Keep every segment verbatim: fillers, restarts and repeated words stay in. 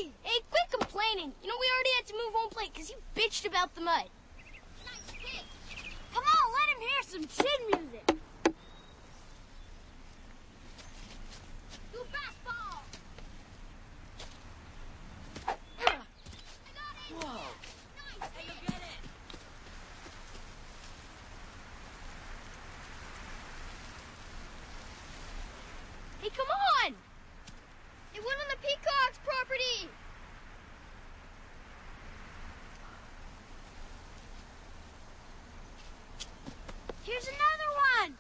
Hey, hey, quit complaining. You know, we already had to move home plate because you bitched about the mud. Nice kid. Come on, let him hear some chin music. Do a fastball. I got it. Whoa. Nice. Hey, you get it. Hey, come on. It went on the Peacock's property. Here's another one.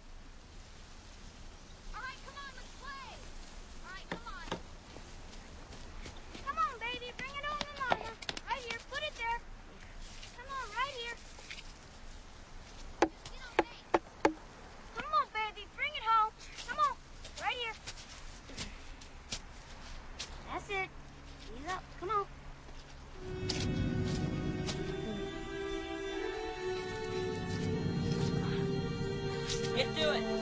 All right, come on, let's play. All right, come on. Come on, baby, bring it home to Mama. Right here, put it there. Come on, right here. Get on base. Come on, baby, bring it home. Come on, right here. That's it. Ease up, come on. Get to it.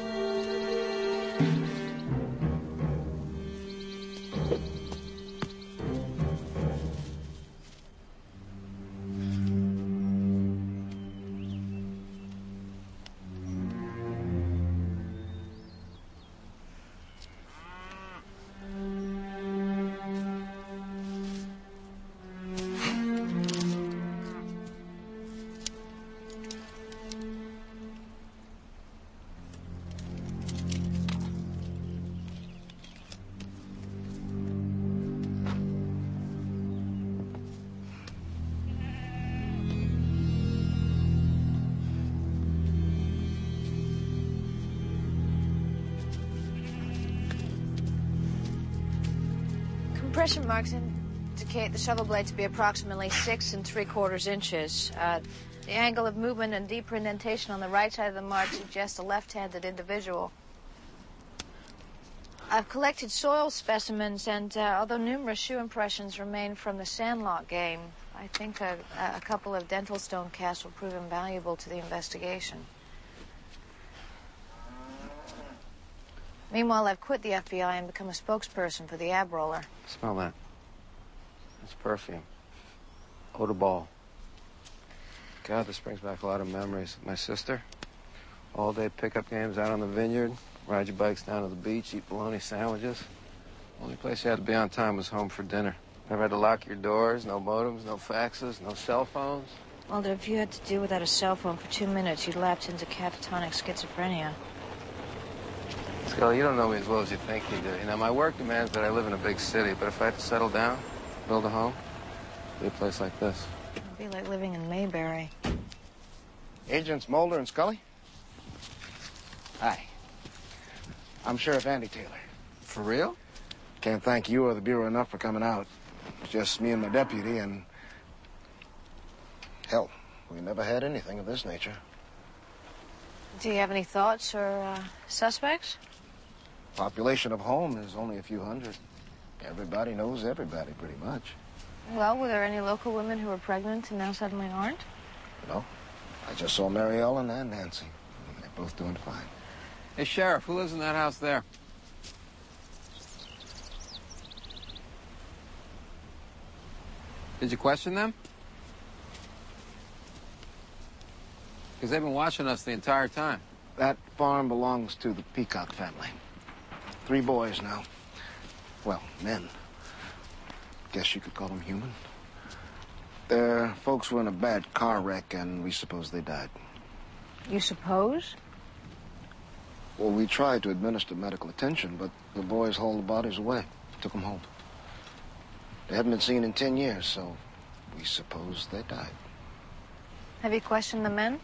Compression marks indicate the shovel blade to be approximately six and three quarters inches. Uh, the angle of movement and deeper indentation on the right side of the mark suggests a left-handed individual. I've collected soil specimens, and uh, although numerous shoe impressions remain from the Sandlot game, I think a, a couple of dental stone casts will prove invaluable to the investigation. Meanwhile, I've quit the F B I and become a spokesperson for the ab roller. Smell that. It's perfume. Eau de ball. God, this brings back a lot of memories. My sister, all day pickup games out on the vineyard, ride your bikes down to the beach, eat bologna sandwiches. Only place you had to be on time was home for dinner. Never had to lock your doors, no modems, no faxes, no cell phones. Walter, if you had to do without a cell phone for two minutes, you'd lapse into catatonic schizophrenia. Scully, you don't know me as well as you think you do. You know, my work demands that I live in a big city, but if I had to settle down, build a home, it'd be a place like this. It'd be like living in Mayberry. Agents Mulder and Scully? Hi. I'm Sheriff Andy Taylor. For real? Can't thank you or the Bureau enough for coming out. It's just me and my deputy, and... hell, we never had anything of this nature. Do you have any thoughts or uh, suspects? Population of home is only a few hundred. Everybody knows everybody, pretty much. Well, were there any local women who were pregnant and now suddenly aren't? No. I just saw Mary Ellen and Nancy. They're both doing fine. Hey, Sheriff, who lives in that house there? Did you question them? Because they've been watching us the entire time. That farm belongs to the Peacock family. Three boys now. Well, men. Guess you could call them human. Their folks were in a bad car wreck, and we suppose they died. You suppose? Well, we tried to administer medical attention, but the boys hauled the bodies away, took them home. They hadn't been seen in ten years, so we suppose they died. Have you questioned the men?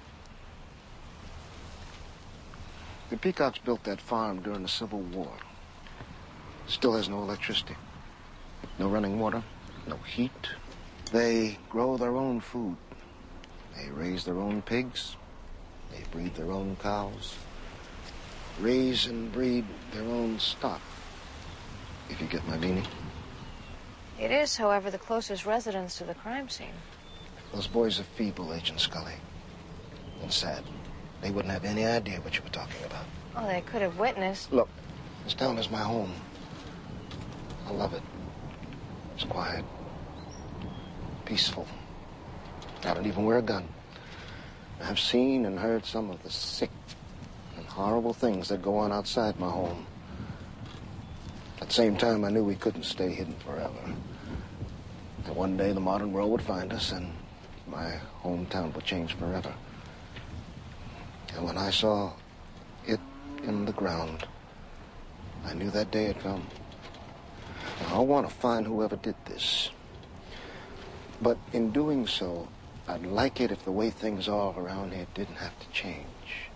The Peacocks built that farm during the Civil War. Still has no electricity, no running water, no heat. They grow their own food. They raise their own pigs. They breed their own cows. Raise and breed their own stock, if you get my meaning. It is, however, the closest residence to the crime scene. Those boys are feeble, Agent Scully. And sad. They wouldn't have any idea what you were talking about. Oh, they could have witnessed. Look, this town is my home. I love it. It's quiet, peaceful. I don't even wear a gun. I've seen and heard some of the sick and horrible things that go on outside my home. At the same time, I knew we couldn't stay hidden forever. That one day the modern world would find us and my hometown would change forever. And when I saw it in the ground, I knew that day had come. Now, I want to find whoever did this. But in doing so, I'd like it if the way things are around here didn't have to change.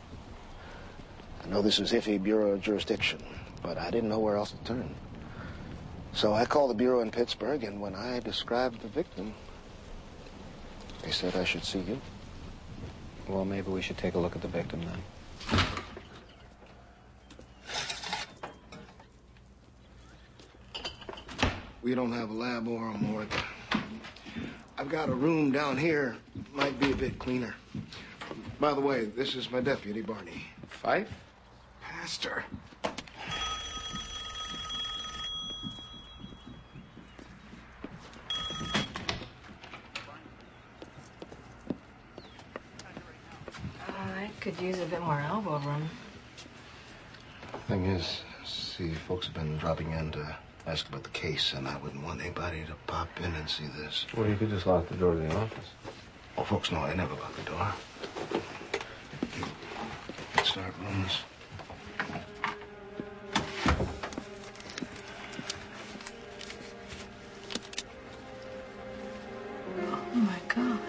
I know this is iffy Bureau jurisdiction, but I didn't know where else to turn. So I called the Bureau in Pittsburgh, and when I described the victim, they said I should see you. Well, maybe we should take a look at the victim then. We don't have a lab or a morgue. I've got a room down here. Might be a bit cleaner. By the way, this is my deputy, Barney. Fife? Pastor. I could use a bit more elbow room. Thing is, see, folks have been dropping in to ask about the case, and I wouldn't want anybody to pop in and see this. Well, you could just lock the door to the office. Oh, folks know I never lock the door. Let's start rooms. Oh, my God.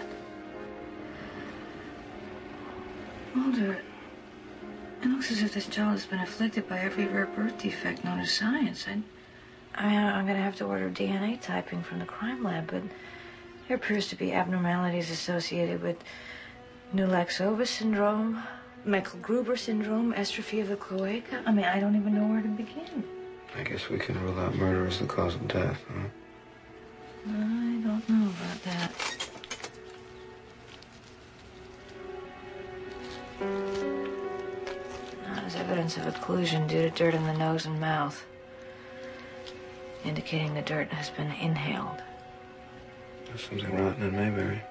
Mulder, it looks as if this child has been afflicted by every rare birth defect known to science. I, I mean, I'm going to have to order D N A typing from the crime lab, but there appears to be abnormalities associated with New-Lax-Ova syndrome, Meckel-Gruber syndrome, estrophy of the cloaca. I mean, I don't even know where to begin. I guess we can rule out murder as the cause of death, huh? I don't know about that. Now, there's evidence of occlusion due to dirt in the nose and mouth, indicating the dirt has been inhaled. There's something rotten in Mayberry.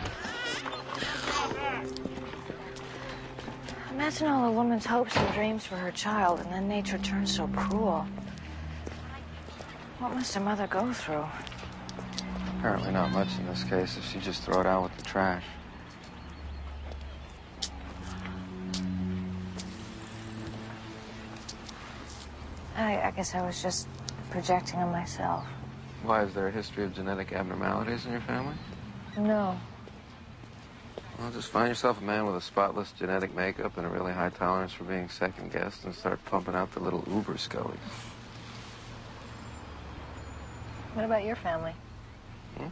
Imagine all a woman's hopes and dreams for her child, and then nature turns so cruel. What must her mother go through? Apparently not much in this case if she just throw it out with the trash. I, I guess I was just projecting on myself. Why, is there a history of genetic abnormalities in your family? No. Well, just find yourself a man with a spotless genetic makeup and a really high tolerance for being second-guessed and start pumping out the little uber scully. What about your family? Hmm?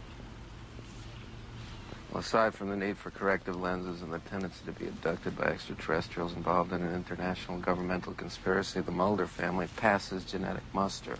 Well, aside from the need for corrective lenses and the tendency to be abducted by extraterrestrials involved in an international governmental conspiracy, the Mulder family passes genetic muster.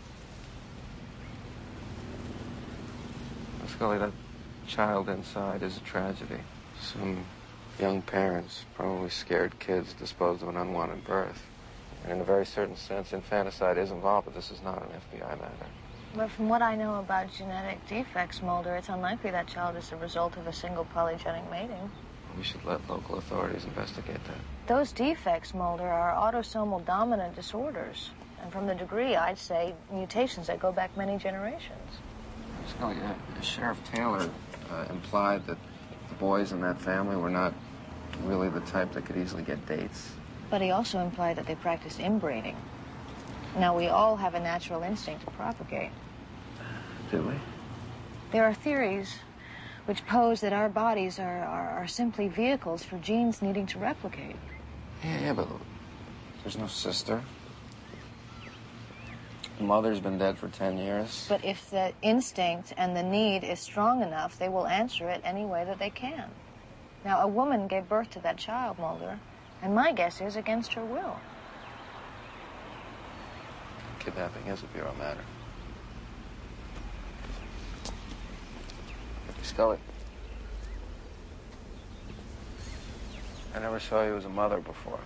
Now, Scully, that child inside is a tragedy. Some young parents, probably scared kids, disposed of an unwanted birth. And in a very certain sense, infanticide is involved, but this is not an F B I matter. But from what I know about genetic defects, Mulder, it's unlikely that child is the result of a single polygenic mating. We should let local authorities investigate that. Those defects, Mulder, are autosomal dominant disorders. And from the degree, I'd say mutations that go back many generations. Scully, uh, Sheriff Taylor uh, implied that the boys in that family were not really the type that could easily get dates. But he also implied that they practiced inbreeding. Now, we all have a natural instinct to propagate. Do we? There are theories which pose that our bodies are, are, are simply vehicles for genes needing to replicate. Yeah, yeah, but there's no sister. The mother's been dead for ten years. But if the instinct and the need is strong enough, they will answer it any way that they can. Now, a woman gave birth to that child, Mulder, and my guess is against her will. Kidnapping is a bureau matter. Scully, I never saw you as a mother before.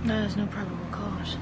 No, there's no probable cause.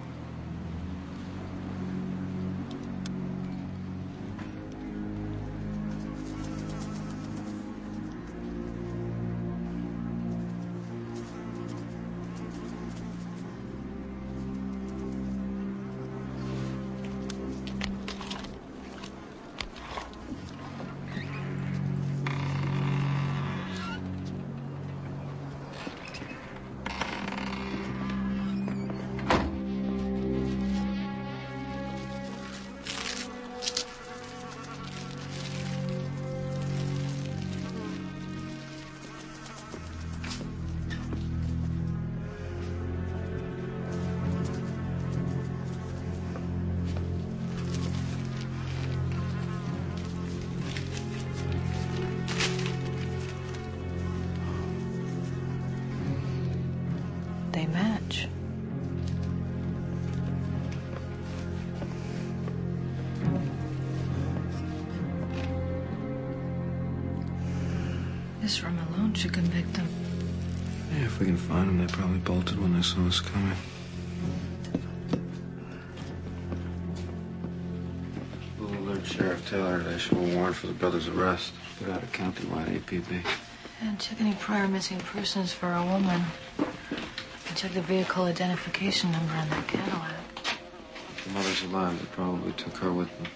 They match. This room alone should convict them. Yeah, if we can find them, they probably bolted when they saw us coming. We'll alert Sheriff Taylor to issue a warrant for the brothers' arrest. Put out a county-wide A P B. And check any prior missing persons for a woman. And check the vehicle identification number on that Cadillac. If the mother's alive, they probably took her with them.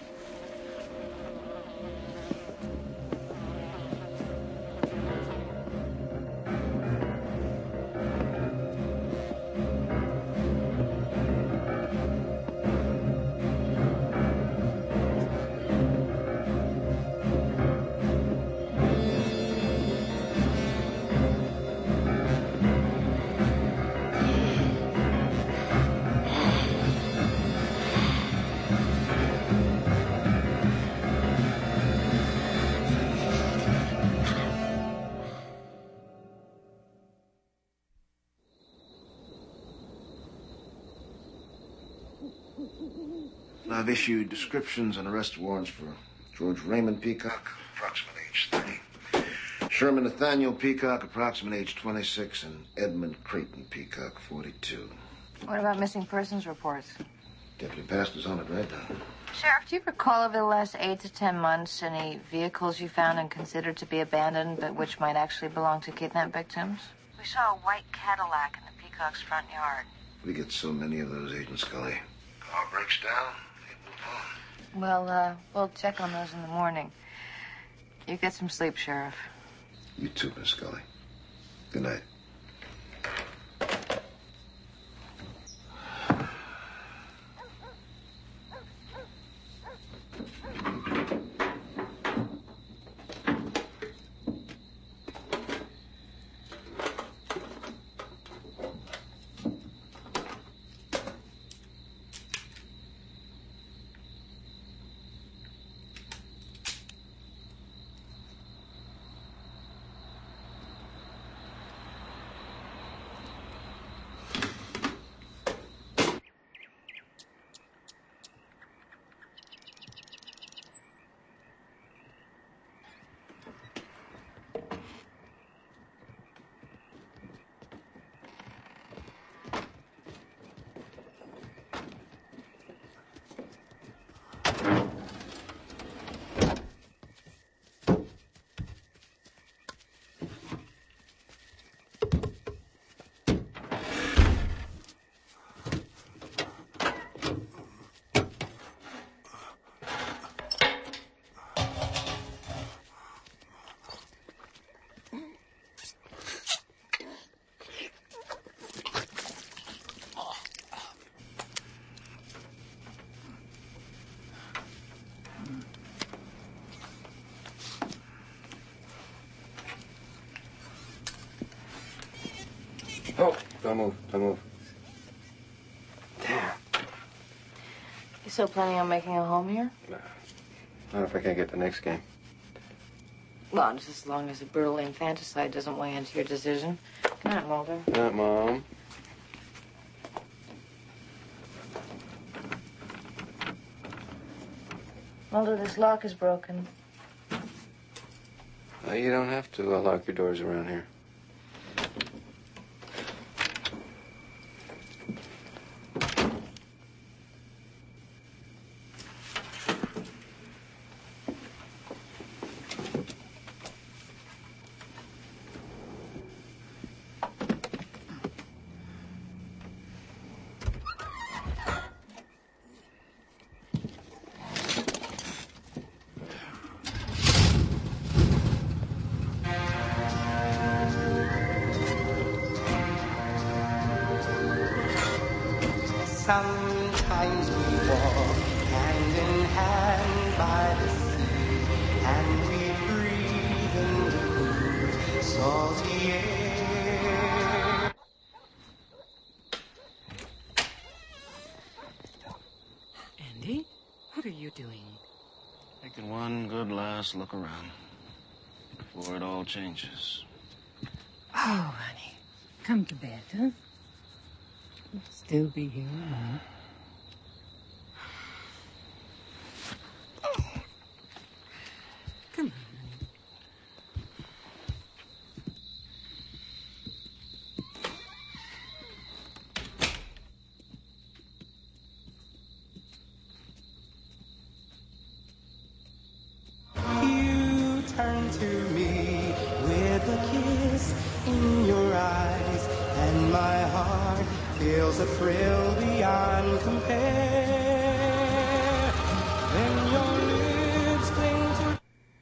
I've issued descriptions and arrest warrants for George Raymond Peacock, approximate age thirty. Sherman Nathaniel Peacock, approximate age twenty-six, and Edmund Creighton Peacock, forty-two. What about missing persons reports? Deputy Pastor's on it right now. Sheriff, do you recall over the last eight to ten months any vehicles you found and considered to be abandoned, but which might actually belong to kidnapped victims? We saw a white Cadillac in the Peacock's front yard. We get so many of those, Agent Scully. Car breaks down, they move on. Well, uh, we'll check on those in the morning. You get some sleep, Sheriff. You too, Miss Scully. Good night. Oh, don't move, don't move. Damn. You still planning on making a home here? No. Not if I can't get the next game. Well, just as long as the brutal infanticide doesn't weigh into your decision. Good night, Mulder. Good night, Mom. Mulder, this lock is broken. Uh, you don't have to uh, lock your doors around here. Sometimes we walk hand in hand by the sea, and we breathe in the cool, salty air. Andy, what are you doing? Taking one good last look around before it all changes. Oh, honey, come to bed, huh? You'll still be here alone. Come on, honey. You turn to me with a kiss in your eyes, and my heart feels a thrill beyond compare. Then your lips cling to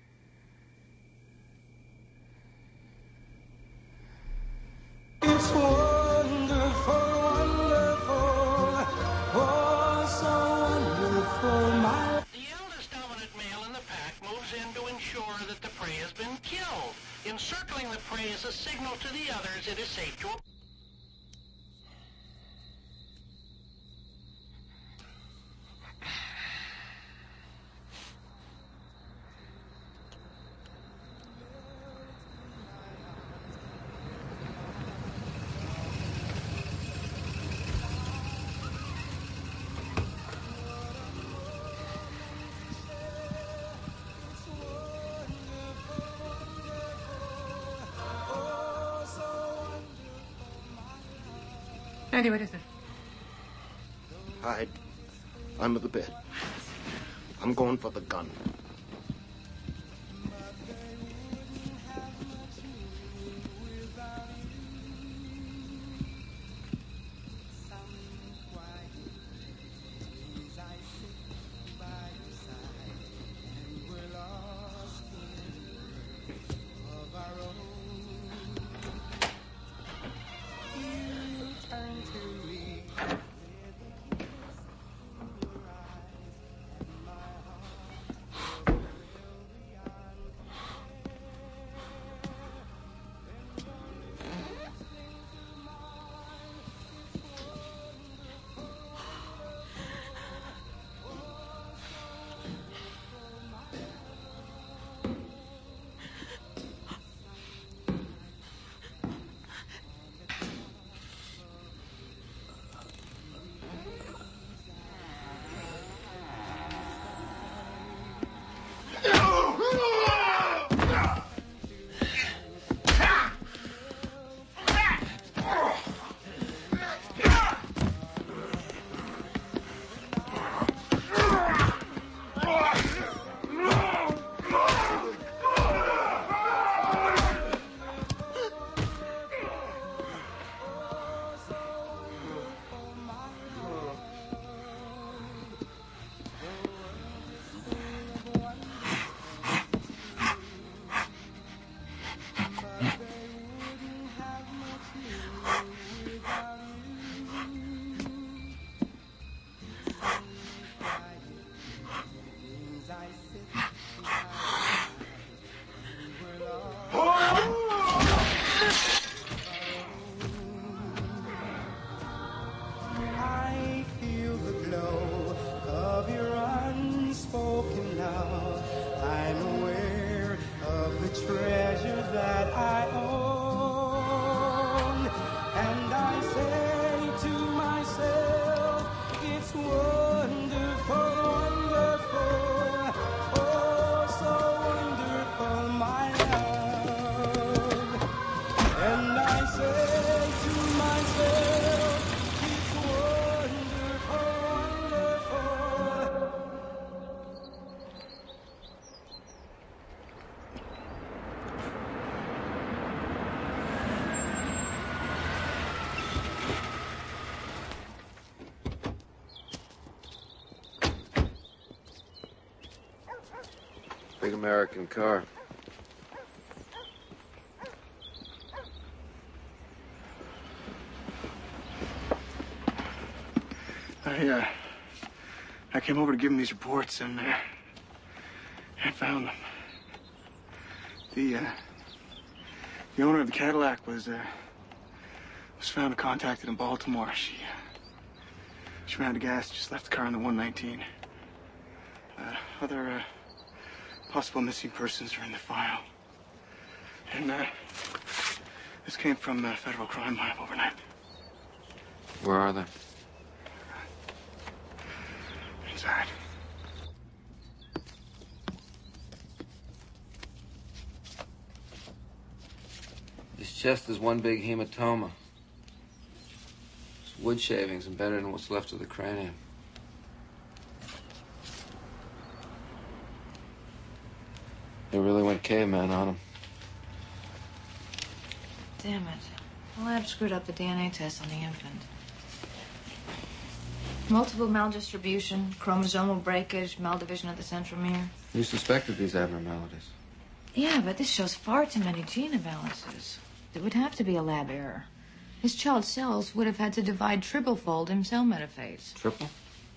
it's wonderful, wonderful, oh, so wonderful, my The eldest dominant male in the pack moves in to ensure that the prey has been killed. Encircling the prey is a signal to the others it is safe to... Andy, what is it? Hide. Under the bed. I'm going for the gun. Big American car. I, uh, I came over to give him these reports and, uh, I found them. The, uh, the owner of the Cadillac was, uh, was found contacted in Baltimore. She, uh, she ran out of gas, just left the car on the one nineteen. Uh, other, uh, possible missing persons are in the file. And, uh, this came from the Federal Crime Lab overnight. Where are they? Inside. His chest is one big hematoma. There's wood shavings embedded in what's left of the cranium. They really went caveman on him. Damn it. The lab screwed up the D N A test on the infant. Multiple maldistribution, chromosomal breakage, maldivision of the centromere. You suspected these abnormalities. Yeah, but this shows far too many gene imbalances. It would have to be a lab error. His child's cells would have had to divide triple-fold in cell metaphase. Triple?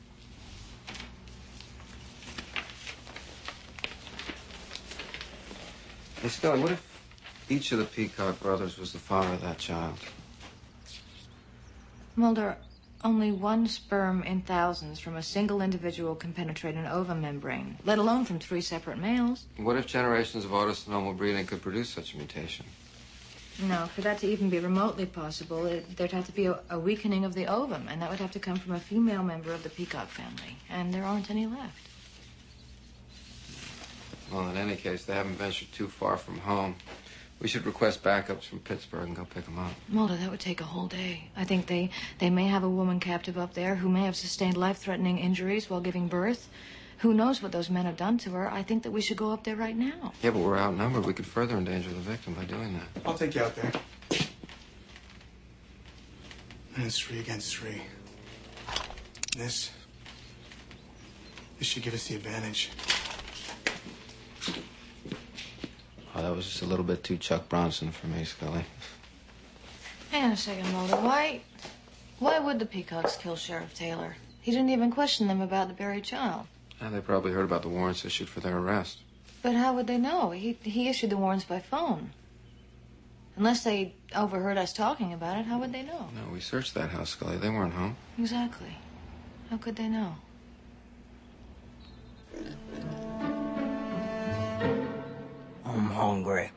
Hey, Scully, what if each of the Peacock brothers was the father of that child? Mulder, only one sperm in thousands from a single individual can penetrate an ovum membrane, let alone from three separate males. What if generations of autosomal breeding could produce such a mutation? No, for that to even be remotely possible, it, there'd have to be a, a weakening of the ovum, and that would have to come from a female member of the Peacock family, and there aren't any left. Well, in any case, they haven't ventured too far from home. We should request backups from Pittsburgh and go pick them up. Mulder, that would take a whole day. I think they, they may have a woman captive up there who may have sustained life-threatening injuries while giving birth. Who knows what those men have done to her? I think that we should go up there right now. Yeah, but we're outnumbered. We could further endanger the victim by doing that. I'll take you out there. And it's three against three. This... This should give us the advantage. Oh, that was just a little bit too Chuck Bronson for me, Scully. Hang on a second, Mulder. Why... Why would the Peacocks kill Sheriff Taylor? He didn't even question them about the buried child. And they probably heard about the warrants issued for their arrest. But how would they know? He, he issued the warrants by phone. Unless they overheard us talking about it, how would they know? No, we searched that house, Scully. They weren't home. Exactly. How could they know? I'm hungry.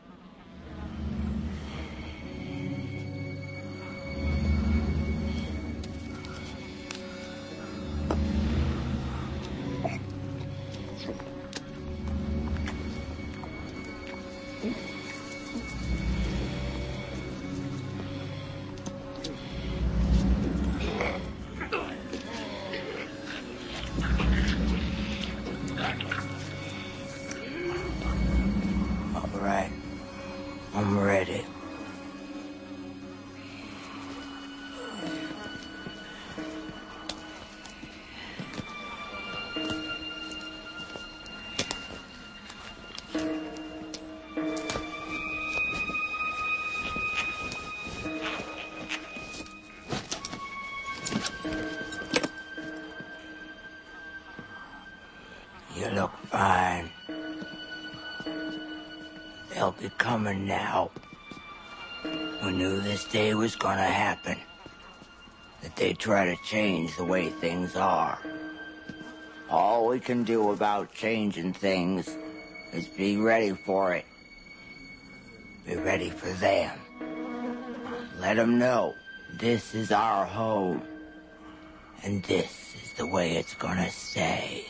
I'm ready. You look fine. They'll be coming now. We knew this day was gonna happen. That they'd try to change the way things are. All we can do about changing things is be ready for it. Be ready for them. Let them know this is our home. And this is the way it's gonna stay.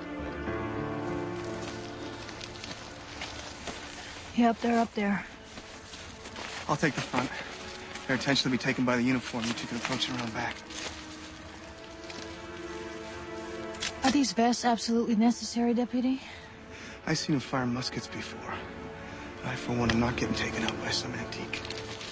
Yep, they're up there. I'll take the front. Their attention will be taken by the uniform. You two can approach it around back. Are these vests absolutely necessary, Deputy? I've seen them fire muskets before. I, for one, am not getting taken out by some antique.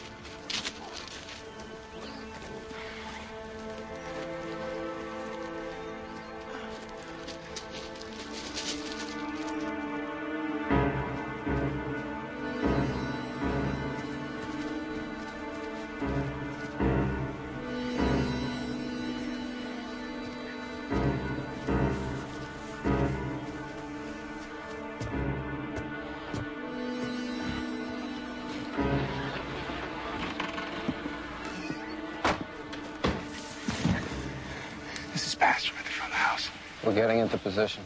This is past from the front of the house. We're getting into position.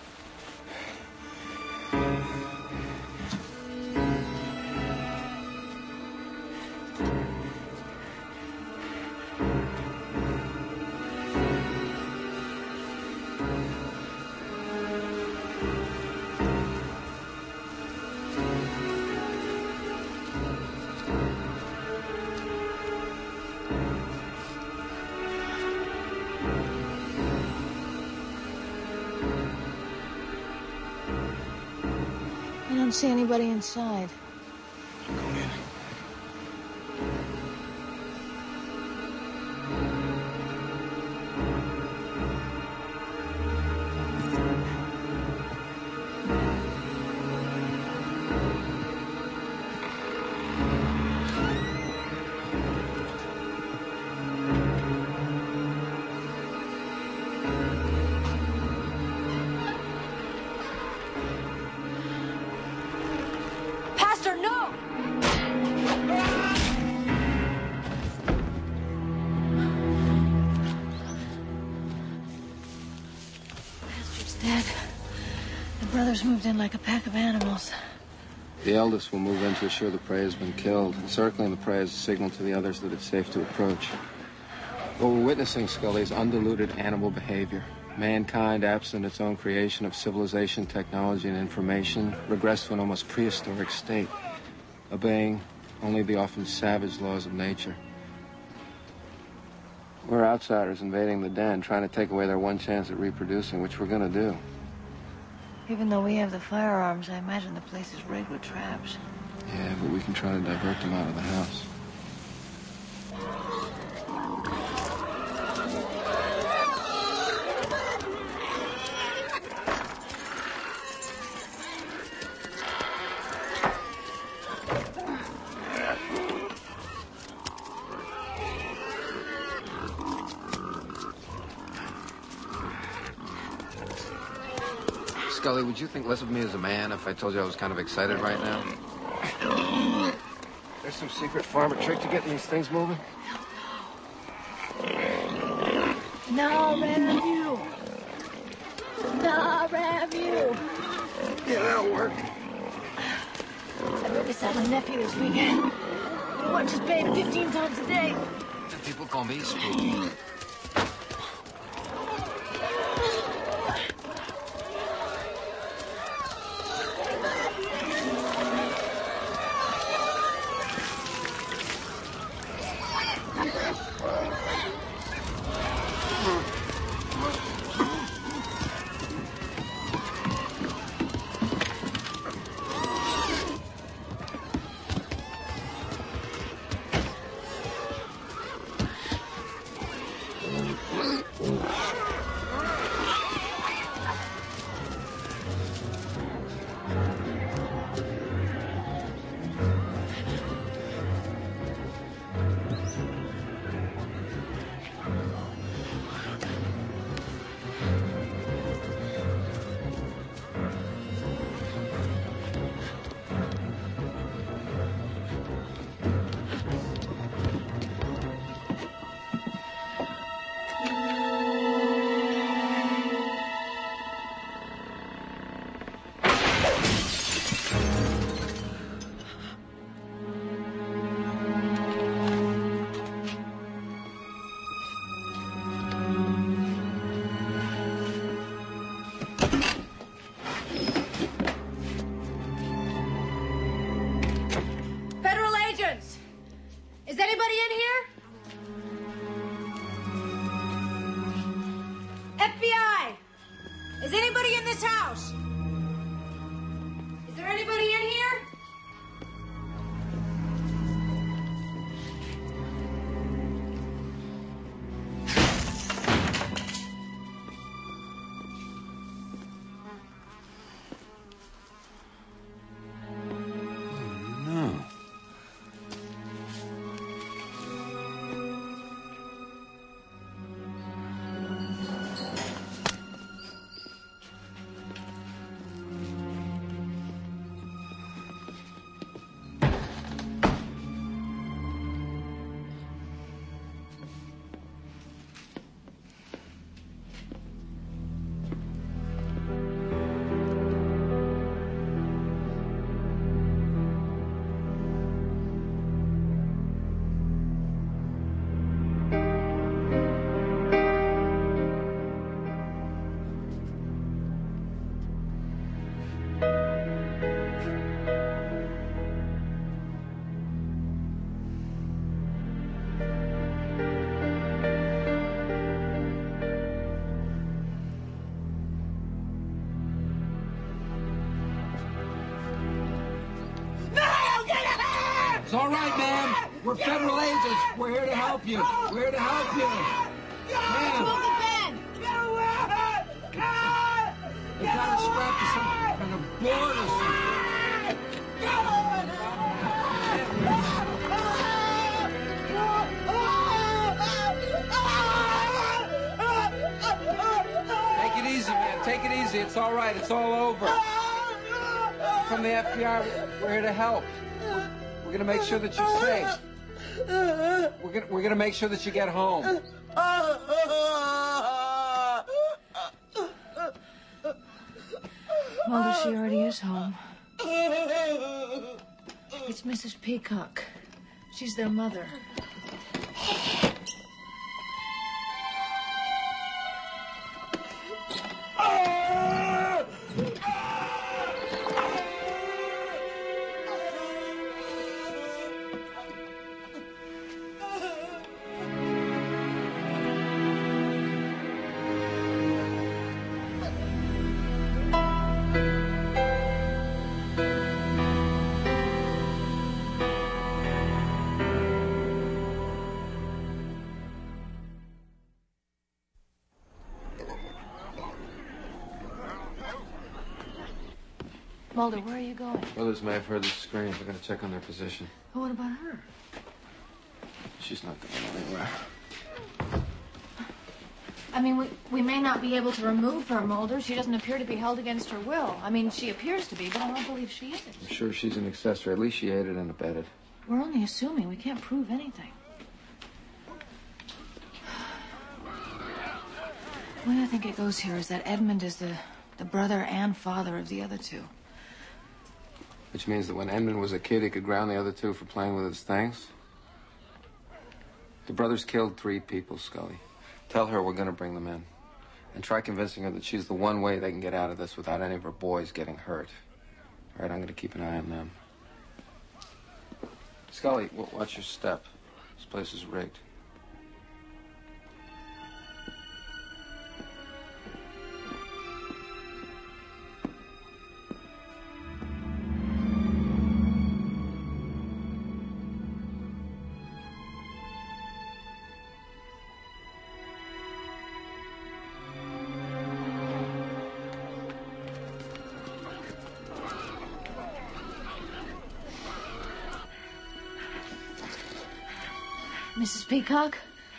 I don't see anybody inside. I'm going in. Pastor, no! Pastor's dead. The brothers moved in like a pack of animals. The eldest will move in to assure the prey has been killed. Encircling the prey is a signal to the others that it's safe to approach. What we're witnessing, Scully, is undiluted animal behavior. Mankind, absent its own creation of civilization, technology, and information, regressed to an almost prehistoric state, obeying only the often savage laws of nature. We're outsiders invading the den, trying to take away their one chance at reproducing, which we're gonna do. Even though we have the firearms, I imagine the place is rigged with traps. Yeah, but we can try to divert them out of the house. Scully, would you think less of me as a man if I told you I was kind of excited right now? There's some secret farmer trick to getting these things moving? No, Review! No, Review! Yeah, that'll work. I babysat my nephew this weekend. He watches Babe fifteen times a day. People call me spooky. anybody in this house? Is there anybody in here? It's all right, ma'am. We're federal agents. We're here to help you. We're here to help you. Ma'am. They got her strapped to some kind of board or something. Take it easy, man. Take it easy. It's all right. It's all over. From the F B I, we're here to help. We're gonna make sure that you're safe. We're gonna, we're gonna make sure that you get home. Mulder, she already is home. It's Missus Peacock. She's their mother. Mulder, where are you going? Brothers may have heard the screams. We're gonna check on their position. Well, what about her? She's not going anywhere. I mean, we, we may not be able to remove her, Mulder. She doesn't appear to be held against her will. I mean, she appears to be, but I don't believe she is. I'm sure she's an accessory. At least she aided and abetted. We're only assuming. We can't prove anything. The way I think it goes here is that Edmund is the, the brother and father of the other two. Which means that when Edmund was a kid, he could ground the other two for playing with his things? The brothers killed three people, Scully. Tell her we're gonna bring them in. And try convincing her that she's the one way they can get out of this without any of her boys getting hurt. All right, I'm gonna keep an eye on them. Scully, w- watch your step. This place is rigged. Missus Peacock?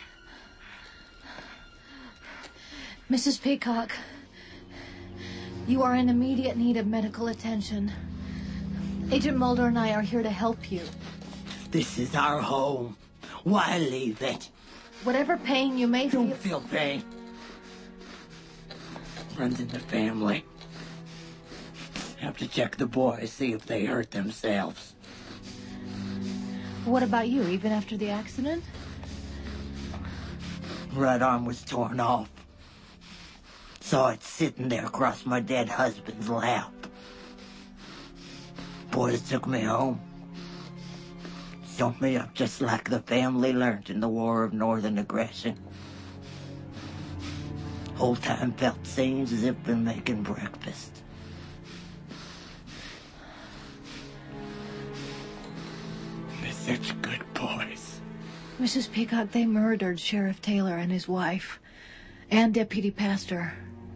Missus Peacock, you are in immediate need of medical attention. Agent Mulder and I are here to help you. This is our home. Why leave it? Whatever pain you may Don't feel... feel pain. Runs in the family. Have to check the boys, see if they hurt themselves. What about you, even after the accident? Right arm was torn off. Saw it sitting there across my dead husband's lap. Boys took me home. Sewed me up just like the family learned in the War of Northern Aggression. Whole time felt same as if been making breakfast. They're such good boys. Missus Peacock, they murdered Sheriff Taylor and his wife, and Deputy Pastor.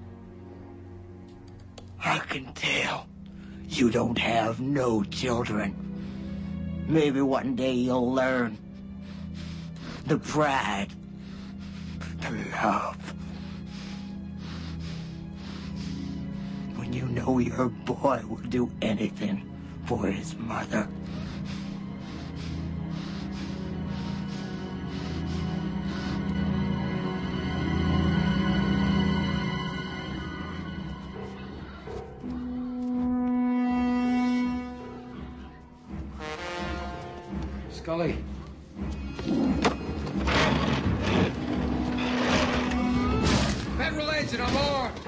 I can tell you don't have no children. Maybe one day you'll learn the pride, the love. When you know your boy will do anything for his mother. Scully. Federal agent, I'm armed.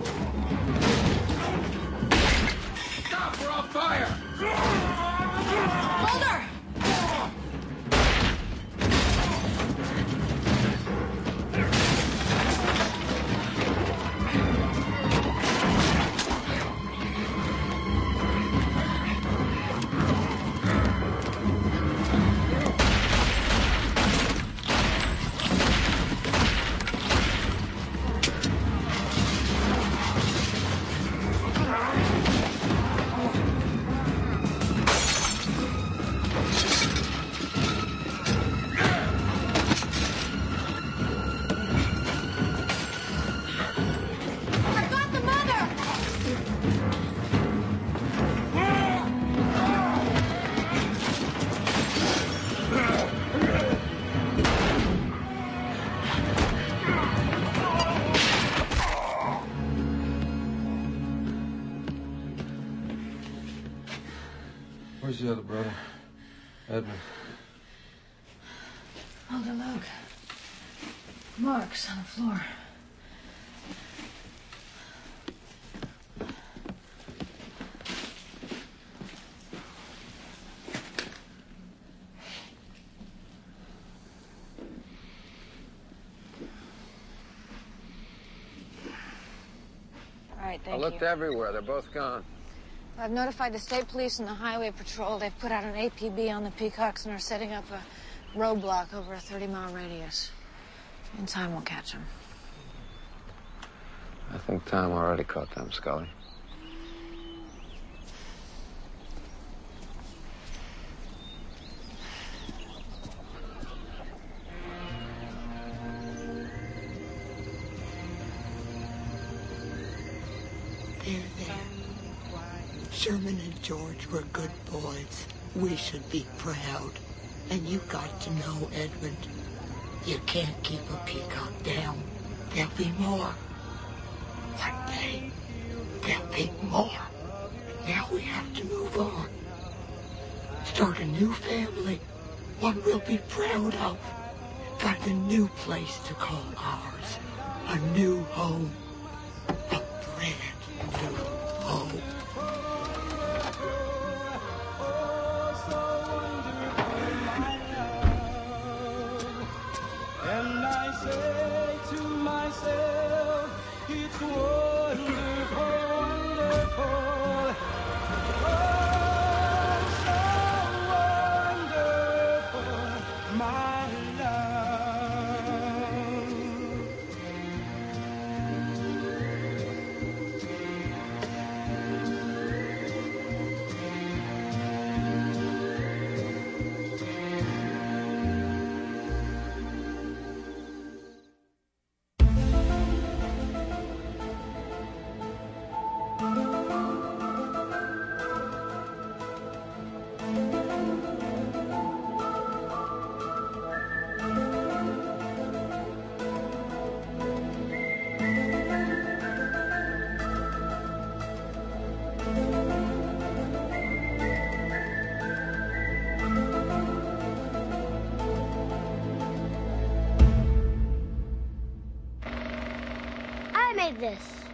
Stop, we're on fire. Hold her! Where's the other brother? Edmund. Mulder, look. Marks on the floor. All right, thank I looked you. everywhere. They're both gone. I've notified the state police and the highway patrol. They've put out an A P B on the Peacocks and are setting up a roadblock over a thirty mile radius. In time, we'll catch them. I think Tom already caught them, Scully. They're there. Sherman and George were good boys. We should be proud. And you got to know, Edmund, you can't keep a peacock down. There'll be more. One day, there'll be more. Now we have to move on. Start a new family. One we'll be proud of. Find a new place to call ours. A new home. A brand new home. And I say to myself, it's wonderful, wonderful. Oh, so wonderful, my love. I made this.